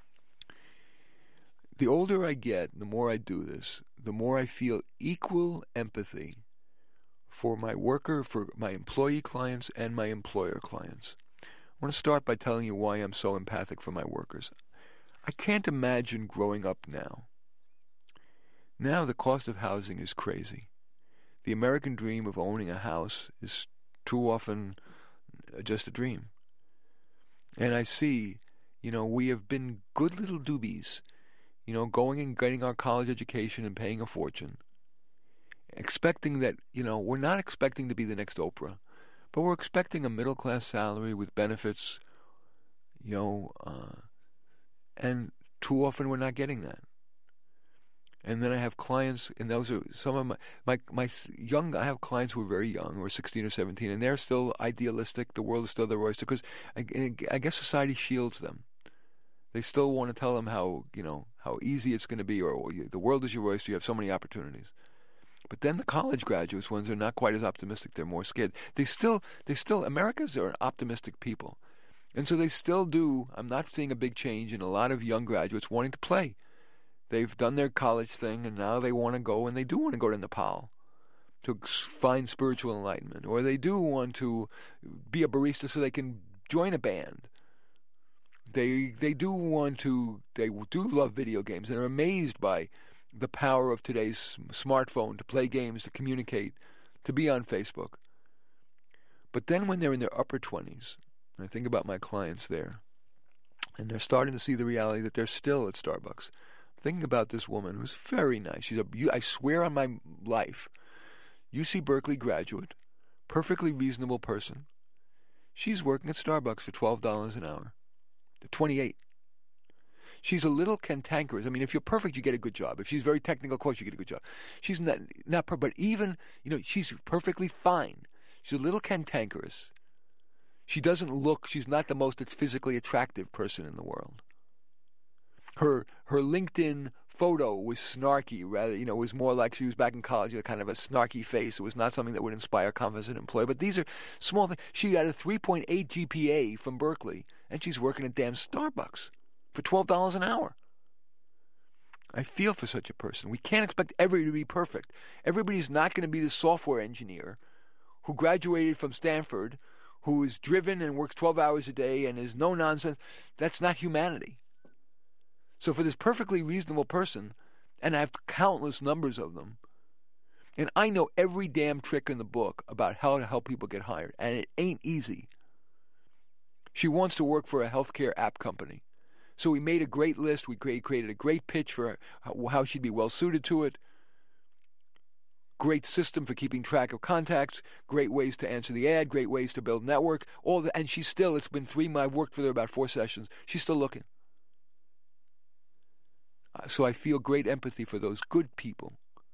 The older I get, the more I do this, the more I feel equal empathy for my employee clients and my employer clients. I want to start by telling you why I'm so empathic for my workers. I can't imagine growing up now. Now the cost of housing is crazy. The American dream of owning a house is too often just a dream. And I see, we have been good little doobies, going and getting our college education and paying a fortune, expecting that, we're not expecting to be the next Oprah, but we're expecting a middle-class salary with benefits, and too often we're not getting that. And then I have clients, and those are some of my young. I have clients who are very young, who are 16 or 17, and they're still idealistic. The world is still their oyster, because I guess society shields them. They still want to tell them how easy it's going to be, or the world is your oyster. You have so many opportunities. But then the college graduates, ones are not quite as optimistic. They're more scared. They still Americans are an optimistic people, and so they still do. I'm not seeing a big change in a lot of young graduates wanting to play. They've done their college thing, and now they want to go, and they do want to go to Nepal to find spiritual enlightenment, or they do want to be a barista so they can join a band. They do love video games, and are amazed by the power of today's smartphone to play games, to communicate, to be on Facebook. But then when they're in their upper 20s, and I think about my clients there, And they're starting to see the reality that they're still at Starbucks. Thinking about this woman who's very nice. I swear on my life, UC Berkeley graduate, perfectly reasonable person. She's working at Starbucks for $12 an hour. $28. She's a little cantankerous. I mean, if you're perfect, you get a good job. If she's very technical, of course, you get a good job. She's not perfect, but even, she's perfectly fine. She's a little cantankerous. She's not the most physically attractive person in the world. Her LinkedIn photo was snarky, rather, it was more like she was back in college with kind of a snarky face. It was not something that would inspire confidence in an employee. But these are small things. She got a 3.8 GPA from Berkeley, and she's working at damn Starbucks for $12 an hour. I feel for such a person. We can't expect everybody to be perfect. Everybody's not going to be the software engineer who graduated from Stanford, who is driven and works 12 hours a day and is no nonsense. That's not humanity. So for this perfectly reasonable person, and I have countless numbers of them, and I know every damn trick in the book about how to help people get hired, and it ain't easy. She wants to work for a healthcare app company. So we made a great list. We created a great pitch for how she'd be well suited to it. Great system for keeping track of contacts, great ways to answer the ad, great ways to build network, and she's still, it's been 3 months, I've worked for her about 4 sessions, she's still looking. So I feel great empathy for those good people.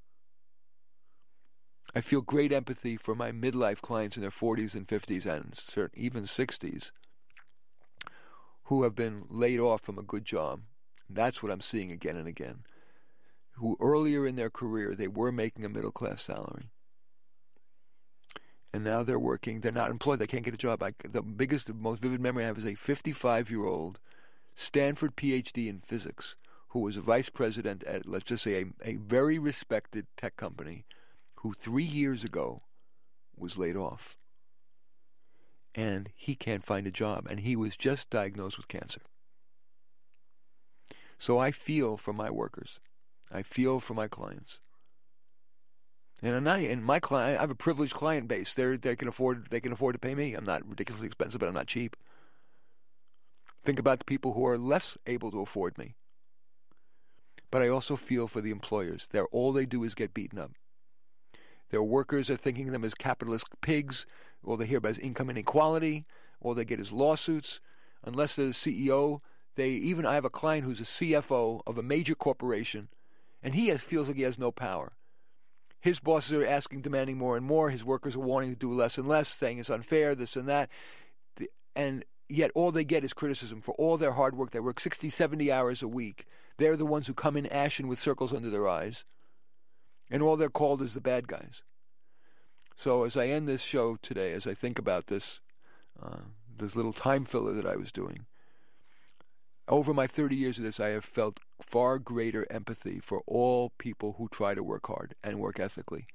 I feel great empathy for my midlife clients in their 40s and 50s and even 60s who have been laid off from a good job. That's what I'm seeing again and again. Who earlier in their career, they were making a middle-class salary. And now they're working, they're not employed, they can't get a job. The most vivid memory I have is a 55-year-old Stanford PhD in physics who was a vice president at, let's just say, a very respected tech company who 3 years ago was laid off. And he can't find a job, and he was just diagnosed with cancer. So I feel for my workers. I feel for my clients, and my client. I have a privileged client base. They can afford to pay me. I'm not ridiculously expensive, but I'm not cheap. Think about the people who are less able to afford me. But I also feel for the employers. All they do is get beaten up. Their workers are thinking of them as capitalist pigs. All they hear about is income inequality. All they get is lawsuits. Unless they're the CEO, I have a client who's a CFO of a major corporation. And he feels like he has no power. His bosses are demanding more and more. His workers are wanting to do less and less, saying it's unfair, this and that. And yet all they get is criticism for all their hard work. They work 60, 70 hours a week. They're the ones who come in ashen with circles under their eyes. And all they're called is the bad guys. So as I end this show today, as I think about this little time filler that I was doing, over my 30 years of this, I have felt far greater empathy for all people who try to work hard and work ethically.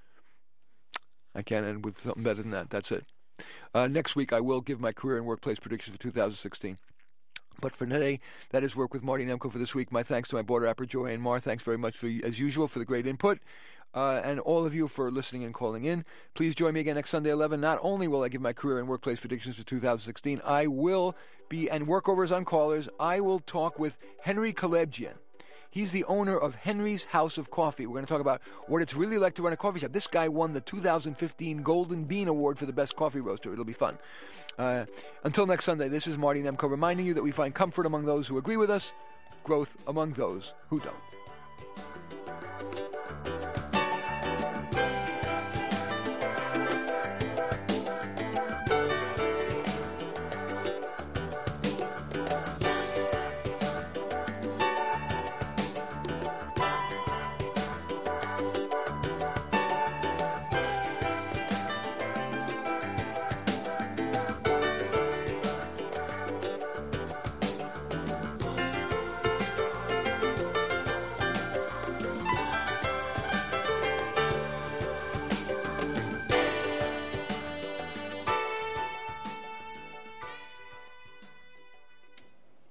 I can't end with something better than that. That's it. Next week, I will give my career and workplace predictions for 2016. But for today, that is Work with Marty Nemko for this week. My thanks to my board rapper, Joanne Marr. Thanks very much, as usual, for the great input. And all of you for listening and calling in. Please join me again next Sunday, 11. Not only will I give my career and workplace predictions for 2016, I will be, and workovers on callers, I will talk with Henry Kalebjian. He's the owner of Henry's House of Coffee. We're going to talk about what it's really like to run a coffee shop. This guy won the 2015 Golden Bean Award for the best coffee roaster. It'll be fun. Until next Sunday, this is Marty Nemko reminding you that we find comfort among those who agree with us, growth among those who don't.